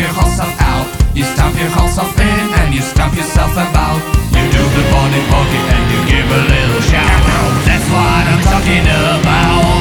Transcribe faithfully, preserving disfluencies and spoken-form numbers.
your whole self out. You stomp your whole self in and you stomp yourself about. You do the body pocket and you give a little shout. That's what I'm talking about.